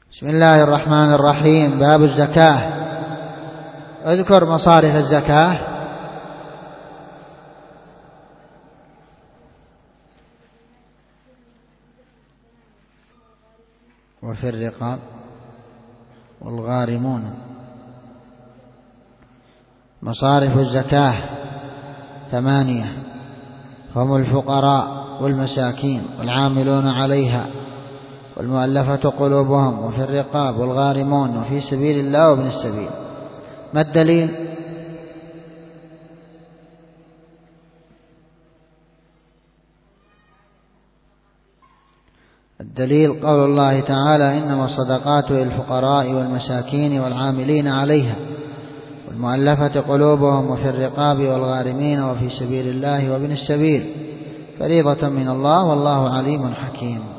بسم الله الرحمن الرحيم. باب الزكاة. اذكر مصارف الزكاة. وفي الرقاب والغارمون. مصارف الزكاة 8: هم الفقراء والمساكين والعاملون عليها والمؤلفة قلوبهم وفي الرقاب والغارمون وفي سبيل الله وابن السبيل. ما الدليل؟ الدليل قول الله تعالى: إنما الصدقات للفقراء والمساكين والعاملين عليها والمؤلفة قلوبهم وفي الرقاب والغارمين وفي سبيل الله وابن السبيل فريضة من الله والله عليم حكيم.